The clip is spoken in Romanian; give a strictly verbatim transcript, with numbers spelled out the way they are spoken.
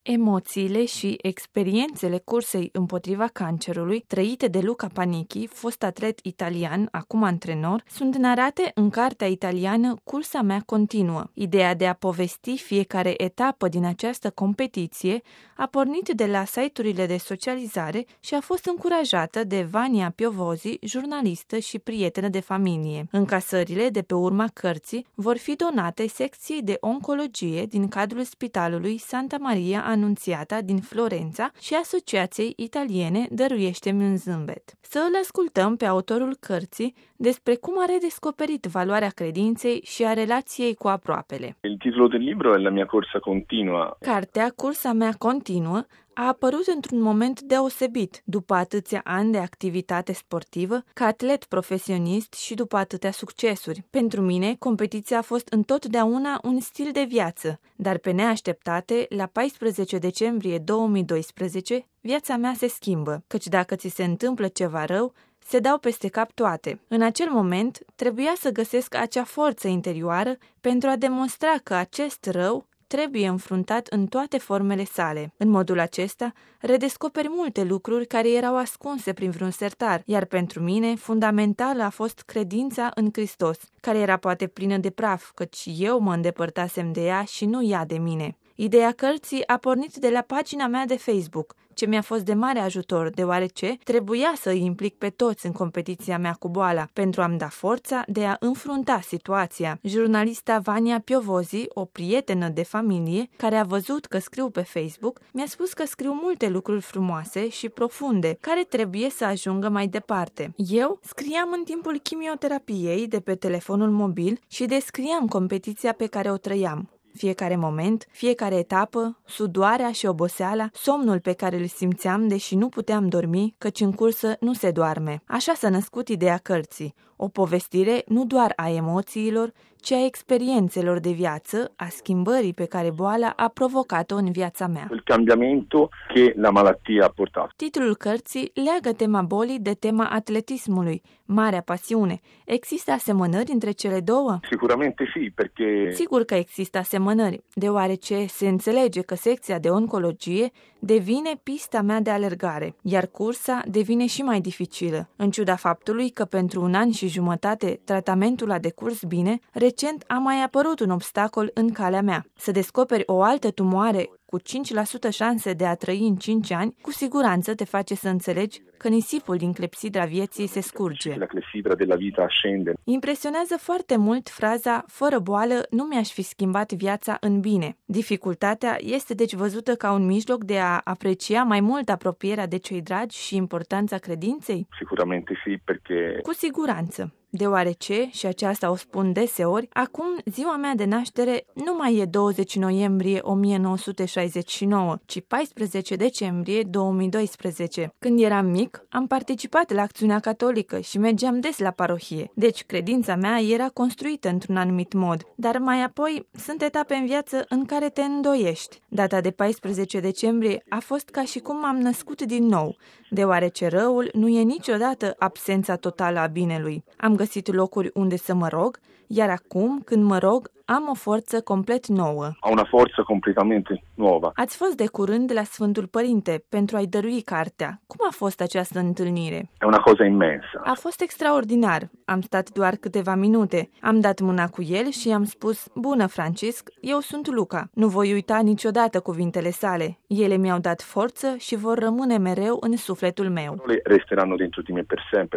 Emoțiile și experiențele cursei împotriva cancerului, trăite de Luca Panichi, fost atlet italian, acum antrenor, sunt narate în cartea italiană Cursa mea continuă. Ideea de a povesti fiecare etapă din această competiție a pornit de la site-urile de socializare și a fost încurajată de Vania Piovozi, jurnalistă și prietenă de familie. Încasările de pe urma cărții vor fi donate secției de oncologie din cadrul Spitalului Santa Maria Anunțiata din Florența și Asociației Italiene Dăruiește-mi un zâmbet. Să îl ascultăm pe autorul cărții despre cum a redescoperit valoarea credinței și a relației cu aproapele. Il titolo del libro è La mia corsa continua. Cartea Cursa mea continuă a apărut într-un moment deosebit, după atâția ani de activitate sportivă, ca atlet profesionist și după atâtea succesuri. Pentru mine, competiția a fost întotdeauna un stil de viață, dar pe neașteptate, la paisprezece decembrie două mii doisprezece, viața mea se schimbă, căci dacă ți se întâmplă ceva rău, se dau peste cap toate. În acel moment, trebuia să găsesc acea forță interioară pentru a demonstra că acest rău trebuie înfruntat în toate formele sale. În modul acesta, redescoperi multe lucruri care erau ascunse prin vreun sertar, iar pentru mine, fundamentală a fost credința în Hristos, care era poate plină de praf, căci eu mă îndepărtasem de ea și nu ea de mine. Ideea cărții a pornit de la pagina mea de Facebook, ce mi-a fost de mare ajutor, deoarece trebuia să îi implic pe toți în competiția mea cu boala, pentru a-mi da forța de a înfrunta situația. Jurnalista Vania Piovozi, o prietenă de familie, care a văzut că scriu pe Facebook, mi-a spus că scriu multe lucruri frumoase și profunde, care trebuie să ajungă mai departe. Eu scriam în timpul chimioterapiei de pe telefonul mobil și descriam competiția pe care o trăiam. Fiecare moment, fiecare etapă, sudoarea și oboseala, somnul pe care îl simțeam deși nu puteam dormi, căci în cursă nu se doarme. Așa s-a născut ideea cărții, o povestire nu doar a emoțiilor, ci a experiențelor de viață, a schimbării pe care boala a provocat-o în viața mea. Il cambiamento che la malattia ha portato. Titlul cărții leagă tema bolii de tema atletismului, marea pasiune. Există asemănări între cele două? Sicuramente sì, perché Sigur că există asemănări, deoarece se înțelege că secția de oncologie devine pista mea de alergare, iar cursa devine și mai dificilă. În ciuda faptului că pentru un an și jumătate tratamentul a decurs bine, recent a mai apărut un obstacol în calea mea. Să descoperi o altă tumoare cu cinci la sută șanse de a trăi în cinci ani, cu siguranță te face să înțelegi că nisipul din clepsidra vieții se scurge. La clessidra della vita ascende. Impresionează foarte mult fraza "fără boală nu mi-aș fi schimbat viața în bine". Dificultatea este deci văzută ca un mijloc de a aprecia mai mult apropierea de cei dragi și importanța credinței? Sicuramente sì, perché Cu siguranță. Deoarece, și aceasta o spun deseori, acum ziua mea de naștere nu mai e douăzeci noiembrie o mie nouă sute șaizeci și nouă, ci paisprezece decembrie două mii doisprezece. Când eram mic, am participat la acțiunea catolică și mergeam des la parohie, deci credința mea era construită într-un anumit mod, dar mai apoi sunt etape în viață în care te îndoiești. Data de paisprezece decembrie a fost ca și cum m-am născut din nou, deoarece răul nu e niciodată absența totală a binelui. Am găsit locuri unde să mă rog, iar acum, când mă rog, am o forță complet nouă. ha una forza completamente nuova. Ați fost de curând la Sfântul Părinte pentru a-i dărui cartea. Cum a fost această întâlnire? È una cosa immensa. A fost extraordinar. Am stat doar câteva minute. Am dat mâna cu el și i-am spus: "Bună, Francisc, eu sunt Luca." Nu voi uita niciodată cuvintele sale. Ele mi-au dat forță și vor rămâne mereu în sufletul meu. Le resteranno dentro di me per sempre.